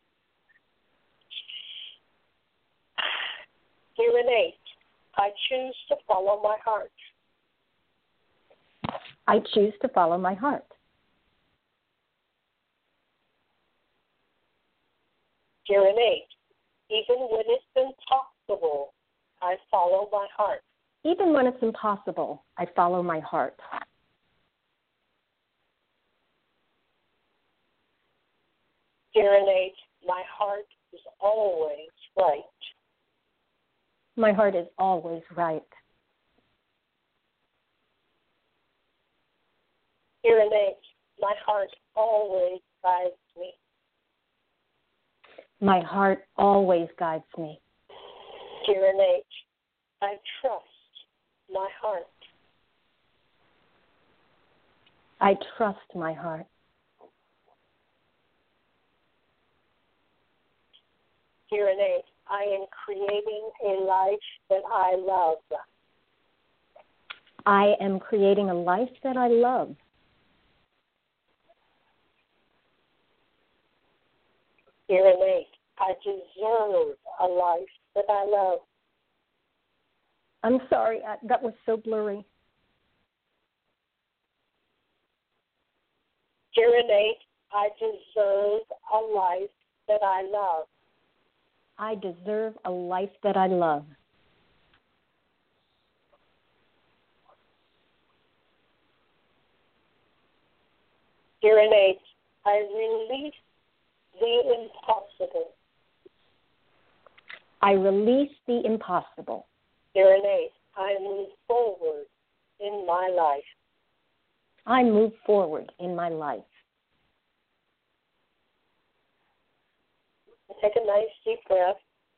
Dear innate, I choose to follow my heart.
I choose to follow my heart.
Dear innate, even when it's impossible, I follow my heart.
Even when it's impossible, I follow my heart.
Dear innate, my heart is always right.
My heart is always right.
Dear innate, my heart always guides me.
My heart always guides me.
Dear innate, I trust my heart.
I trust my heart.
Dear innate, I I am creating a life that I love.
I am creating a life that I love.
Dear Innate, I deserve a life that I love.
I'm sorry, I, that was so blurry.
Dear Innate, I deserve a life that I love.
I deserve a life that I love.
Dear Innate, I release the impossible.
I release the impossible.
Dear Innate, I move forward in my life.
I move forward in my life.
Take a nice deep breath.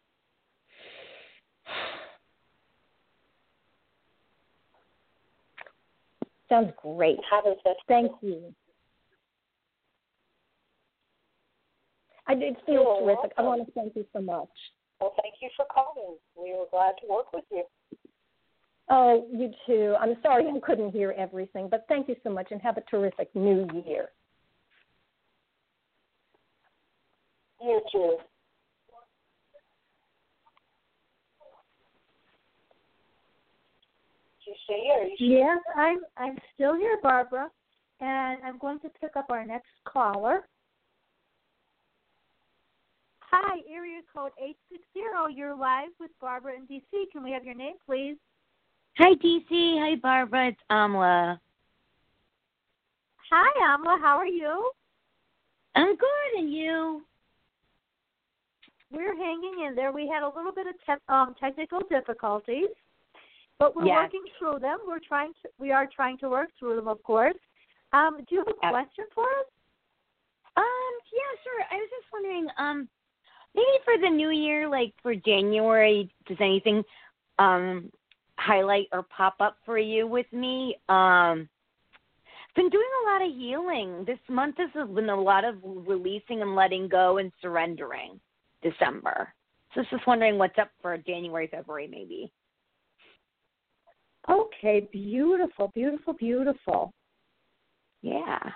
Sounds great.
How does that
Thank you. I did feel
You're
terrific.
welcome.
I want to thank you so much.
Well, thank you for calling. We were glad to work with you.
Oh, you too. I'm sorry I couldn't hear everything, but thank you so much and have a terrific new year.
You too. Did you see or you
Yes, I'm I'm still here, Barbara, and I'm going to pick up our next caller. Hi, area code eight six zero. You're live with Barbara in D C. Can we have your name, please?
Hi, D C. Hi, Barbara. It's Amla.
Hi, Amla. How are you?
I'm good, and you?
We're hanging in there. We had a little bit of te- um, technical difficulties, but we're
Yes.
working through them. We're trying to. We are trying to work through them, of course. Um, do you have a
Yep.
question for us?
Um, yeah, sure. I was just wondering, um, maybe for the new year, like for January, does anything um highlight or pop up for you with me? Um, I've been doing a lot of healing. This month has been a lot of releasing and letting go and surrendering. December. So I was just wondering what's up for January, February, maybe.
Okay, beautiful, beautiful, beautiful.
Yeah.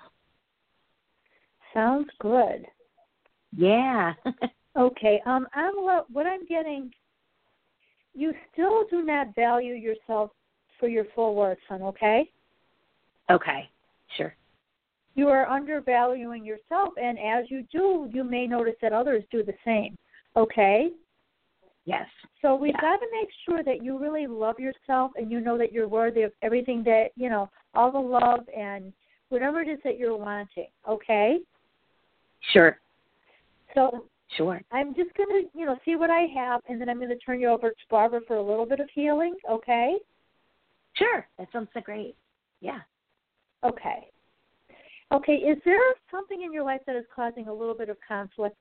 Sounds good.
Yeah.
Okay, um, Amla, what I'm getting, you still do not value yourself for your full worth, son, okay?
Okay. Sure.
You are undervaluing yourself, and as you do, you may notice that others do the same, okay?
Yes.
So we've
Yeah.
got to make sure that you really love yourself and you know that you're worthy of everything that, you know, all the love and whatever it is that you're wanting, okay?
Sure.
So
Sure.
I'm just going to, you know, see what I have, and then I'm going to turn you over to Barbara for a little bit of healing, okay?
Sure. That sounds so great. Yeah.
Okay. Okay, is there something in your life that is causing a little bit of conflict?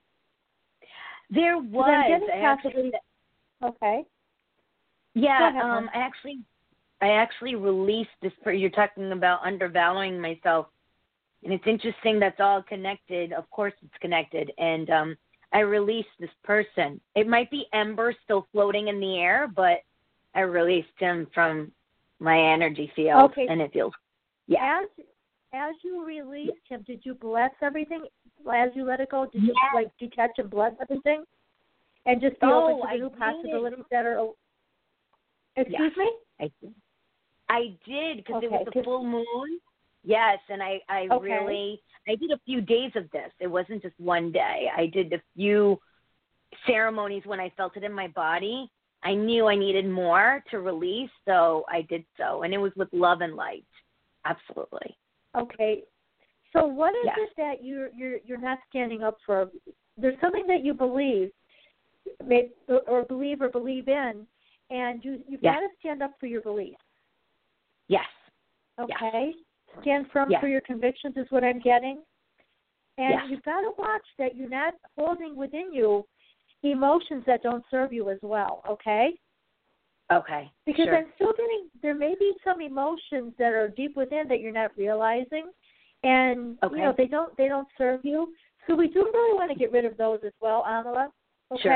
There
'Cause
was.
I'm getting
I
possibly,
actually,
okay.
yeah.
Go ahead,
um.
hon.
I actually, I actually released this. For, you're talking about undervaluing myself, and it's interesting. That's all connected. Of course, it's connected. And um, I released this person. It might be embers still floating in the air, but I released him from my energy field,
Okay.
and it feels. Yeah.
As as you released him, did you bless everything? As you let it go, did you
Yes.
like detach and bless everything, and just be
Oh,
open to the
I
new
did.
possibilities that are? Excuse
Yeah.
me.
I did. I did because it
Okay,
was the
'cause-
full moon. Yes, and I, I
Okay.
really, I did a few days of this. It wasn't just one day. I did a few ceremonies when I felt it in my body. I knew I needed more to release, so I did so. And it was with love and light. Absolutely.
Okay. So what is
Yes.
it that you're you're you're not standing up for? There's something that you believe, may- or believe or believe in, and you you've
Yes.
got to stand up for your beliefs.
Yes.
Okay. Stand firm
Yes.
for your convictions is what I'm getting. And
Yes.
you've got to watch that you're not holding within you emotions that don't serve you as well, okay?
Okay.
Because
sure.
I'm still getting, there may be some emotions that are deep within that you're not realizing, and
Okay.
you know they don't they don't serve you. So we do really want to get rid of those as well, Amala. Okay.
Sure.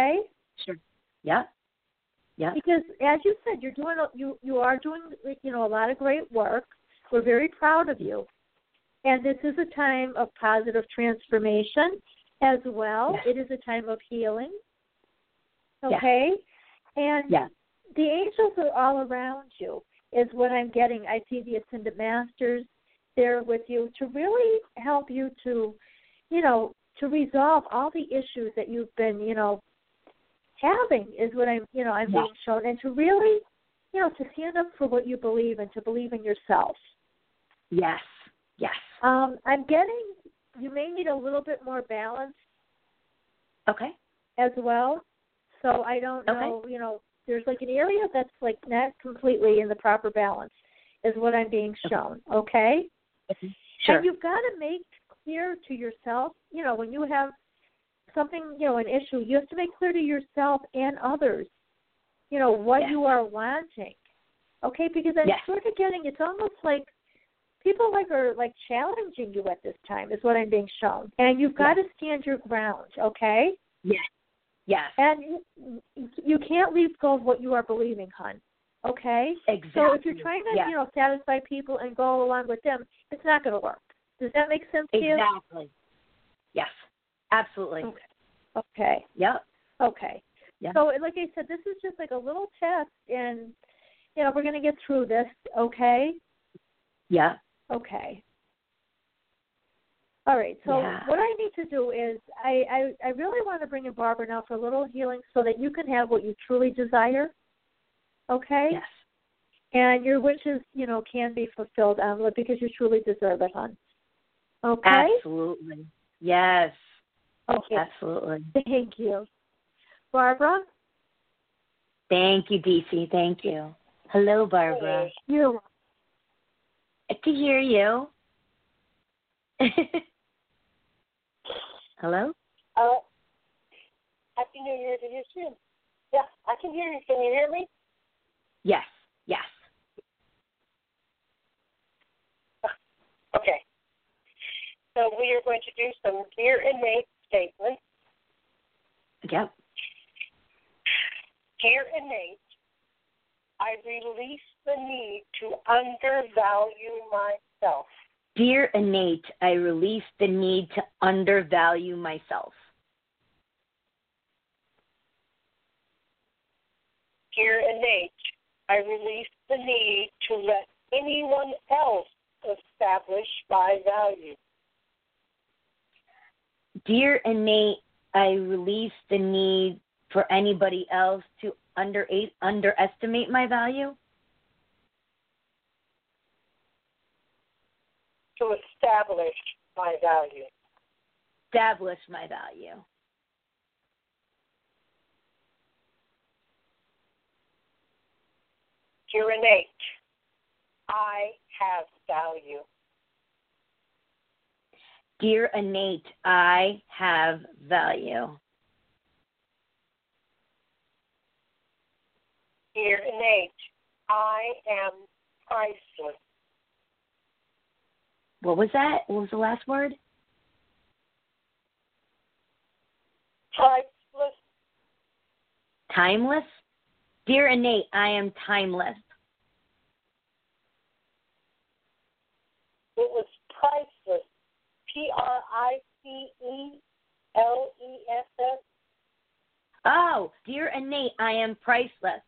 Sure. Yeah. Yeah.
Because as you said, you're doing you you are doing you know a lot of great work. We're very proud of you, and this is a time of positive transformation as well.
Yes.
It is a time of healing. Okay,
yes.
and
yeah.
the angels are all around you. Is what I'm getting. I see the Ascended Masters there with you to really help you to, you know, to resolve all the issues that you've been, you know, having is what I'm, you know, I'm
yeah.
being shown, and to really, you know, to stand up for what you believe and to believe in yourself.
Yes, yes.
Um, I'm getting, you may need a little bit more balance.
Okay.
As well. So I don't
okay.
know, you know, there's like an area that's like not completely in the proper balance is what I'm being shown, okay?
okay. Sure.
And you've got to make clear to yourself, you know, when you have something, you know, an issue, you have to make clear to yourself and others, you know, what
yes.
you are wanting, okay? Because I'm
yes.
sort of getting, it's almost like people like are like challenging you at this time is what I'm being shown. And you've got
yes.
to stand your ground, okay?
Yes. Yes.
And you, you can't leave go of what you are believing, hon. Okay?
Exactly.
So if you're trying to,
yes.
you know, satisfy people and go along with them, it's not going to work. Does that make sense to you?
Exactly. Yes. Absolutely.
Okay. Okay.
Yep.
Okay.
Yep.
So, like I said, this is just like a little test, and, you know, we're going to get through this, okay?
Yeah.
Okay. All right, so
yeah.
what I need to do is I, I, I really want to bring in Barbara now for a little healing so that you can have what you truly desire, okay?
Yes.
And your wishes, you know, can be fulfilled, Amla, because you truly deserve it, hon. Okay?
Absolutely. Yes.
Okay.
Absolutely.
Thank you. Barbara?
Thank you, D C. Thank you. Hello, Barbara.
You.
Good to hear you. Hello?
Uh, Happy New Year to you too. Yeah, I can hear you. Can you hear me?
Yes, yes.
Okay. So we are going to do some dear innate statements.
Yep.
Dear innate, I release the need to undervalue myself.
Dear innate, I release the need to undervalue myself.
Dear innate, I release the need to let anyone else establish my value.
Dear innate, I release the need for anybody else to under underestimate my value.
To establish my value.
Establish my value.
Dear innate, I have value.
Dear innate, I have value.
Dear innate, I am priceless.
What was that? What was the last word?
Priceless.
Timeless? Dear innate, I am timeless.
It was priceless. P R I C E L E S S.
Oh, dear innate, I am priceless.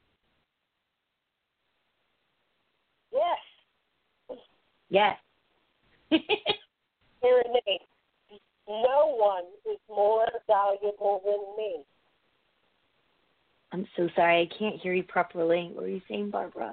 Yes.
Yes.
Dear innate, no one is more valuable than me.
I'm so sorry, I can't hear you properly. What were you saying, Barbara?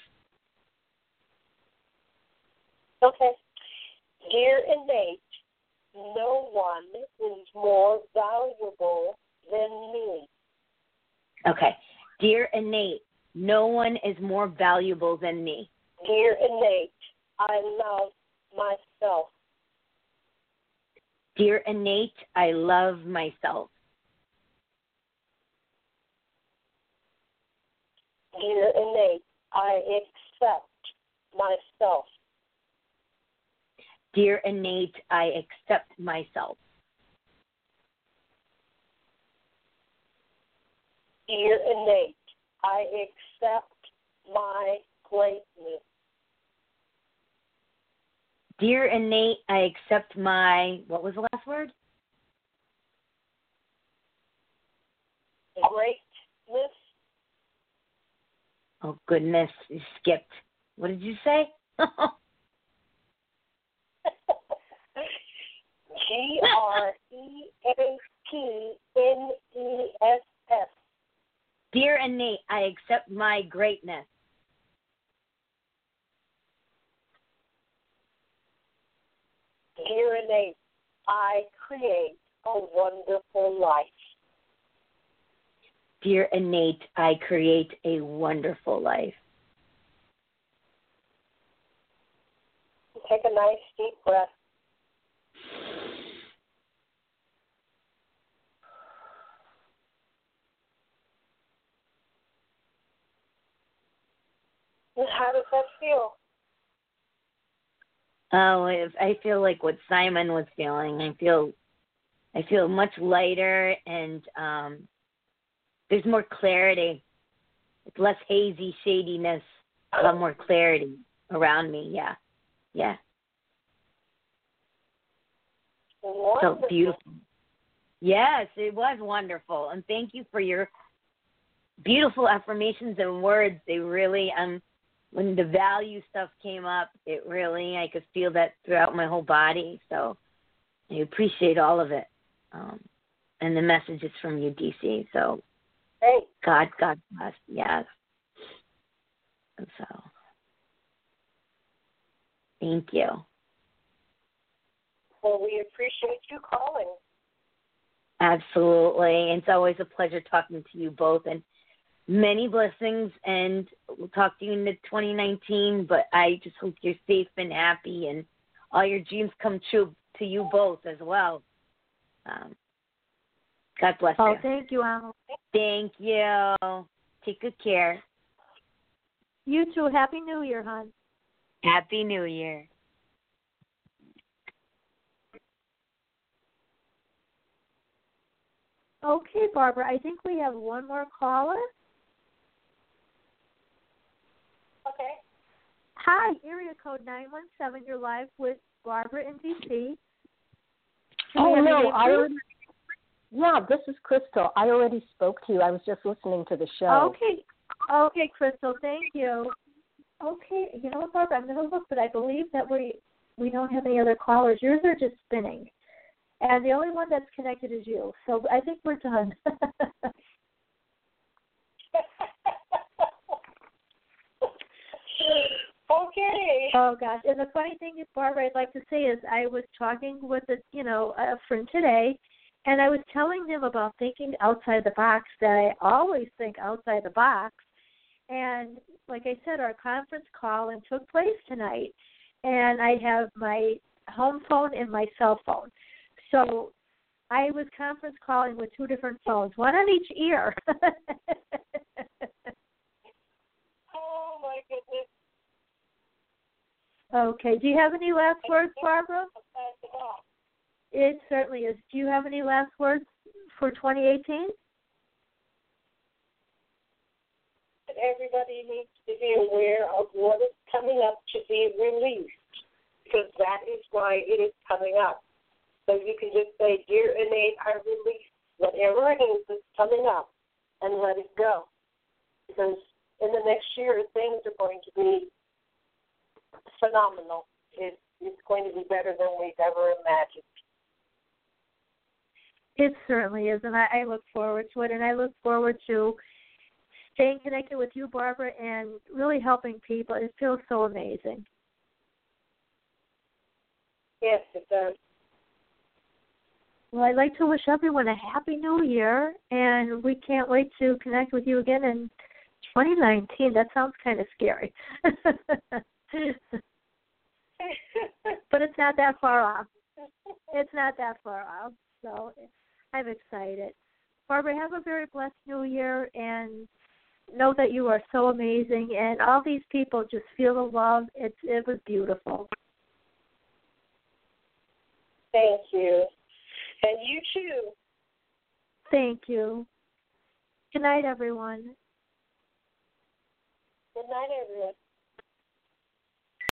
Okay. Dear innate, no one is more valuable than me.
Okay. Dear innate, no one is more valuable than me.
Dear innate, I love myself.
Dear innate, I love myself.
Dear innate, I accept myself.
Dear innate, I accept myself.
Dear innate, I accept my greatness.
Dear innate, I accept my, what was the last word?
Greatness.
Oh, goodness, you skipped. What did you say?
G R E A T N E S S.
Dear innate, I accept my greatness.
Dear innate, I create a wonderful life.
Dear innate, I create a wonderful life.
Take a nice deep breath. And how does that feel?
Oh, if I feel like what Simon was feeling. I feel, I feel much lighter, and um, there's more clarity. It's less hazy shadiness, a lot more clarity around me. Yeah, yeah.
Wonderful.
So beautiful. Yes, it was wonderful, and thank you for your beautiful affirmations and words. They really, um, when the value stuff came up, it really, I could feel that throughout my whole body. So I appreciate all of it, um, and the messages from you, D C. So
Hey.
God, God bless. Yes. And so, thank you.
Well, we appreciate you calling.
Absolutely. It's always a pleasure talking to you both, and many blessings, and we'll talk to you in the twenty nineteen, but I just hope you're safe and happy and all your dreams come true to you both as well. Um, God bless
Oh,
you.
thank you, Alma.
Thank you. Take good care.
You too. Happy New Year, hon.
Happy New Year.
Okay, Barbara, I think we have one more caller.
Okay.
Hi, area code nine one seven. You're live with Barbara in D C.
Oh, no, I already, yeah, this is Crystal. I already spoke to you. I was just listening to the show.
Okay. Okay, Crystal, thank you. Okay, you know what, Barbara, I'm going to look, but I believe that we we don't have any other callers. Yours are just spinning. And the only one that's connected is you. So I think we're done.
Okay.
Oh, gosh. And the funny thing is, Barbara, I'd like to say is I was talking with a, you know, a friend today, and I was telling him about thinking outside the box, that I always think outside the box. And like I said, our conference call and took place tonight, and I have my home phone and my cell phone. So I was conference calling with two different phones, one on each ear.
Oh, my goodness.
Okay. Do you have any last words, Barbara? It certainly is. Do you have any last words for twenty eighteen?
Everybody needs to be aware of what is coming up to be released, because that is why it is coming up. So you can just say, Dear innate, I release whatever it is that's coming up, and let it go. Because in the next year, things are going to be phenomenal. It, it's going to be better than we've ever imagined.
It certainly is, and I, I look forward to it, and I look forward to staying connected with you, Barbara, and really helping people. It feels so amazing.
Yes, it does.
Well, I'd like to wish everyone a happy new year, and we can't wait to connect with you again in twenty nineteen. That sounds kind of scary. But it's not that far off. It's not that far off, so I'm excited. Barbara, have a very blessed new year, and know that you are so amazing, and all these people just feel the love. It, it was beautiful.
Thank you. And you too.
Thank you. Good night, everyone.
Good night, everyone.